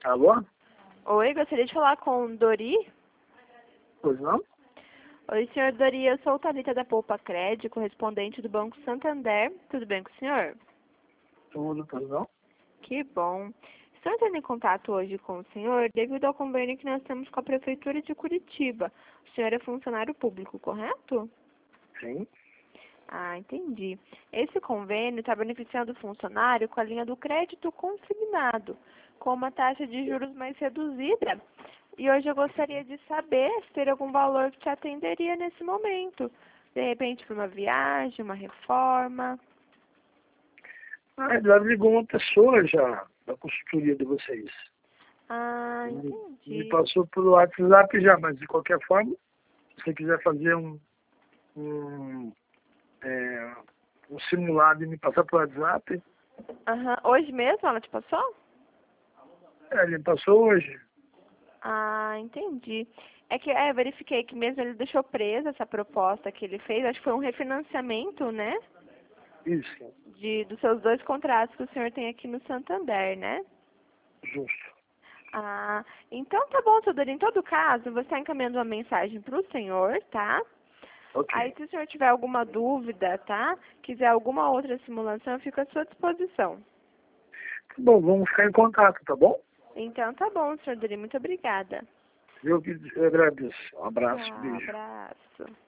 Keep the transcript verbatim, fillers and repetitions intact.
Alô? Oi, gostaria de falar com Dori. Pois não? Oi, senhor Dori, eu sou Thalita da Poupa Crédito, correspondente do Banco Santander. Tudo bem com o senhor? Tudo, pois não? Que bom. Estou entrando em contato hoje com o senhor devido ao convênio que nós temos com a Prefeitura de Curitiba. O senhor é funcionário público, correto? Sim. Ah, entendi. Esse convênio está beneficiando o funcionário com a linha do crédito consignado, com uma taxa de juros mais reduzida. E hoje eu gostaria de saber se teria algum valor que te atenderia nesse momento. De repente, para uma viagem, uma reforma. Na realidade, ligou uma pessoa já da consultoria de vocês. Ah, Me, me entendi. passou pelo WhatsApp já, mas de qualquer forma, se você quiser fazer um, um, é, um simulado e me passar pelo WhatsApp, Aham. Hoje mesmo ela te passou? é, ele me passou hoje. Ah, entendi. É que é, eu verifiquei que mesmo ele deixou presa essa proposta que ele fez. Acho que foi um refinanciamento, né? Isso, De, dos seus dois contratos que o senhor tem aqui no Santander, né? justo. Ah, então tá bom, Teodoro. Em todo caso, você está encaminhando uma mensagem para o senhor, tá? Aí, Ok. se o senhor tiver alguma dúvida, tá? Quiser alguma outra simulação, eu fico à sua disposição. Bom, vamos ficar em contato, tá bom? Então tá bom, senhor Dori. Muito obrigada. Eu que eu agradeço. Um abraço, Tchau, beijo. abraço.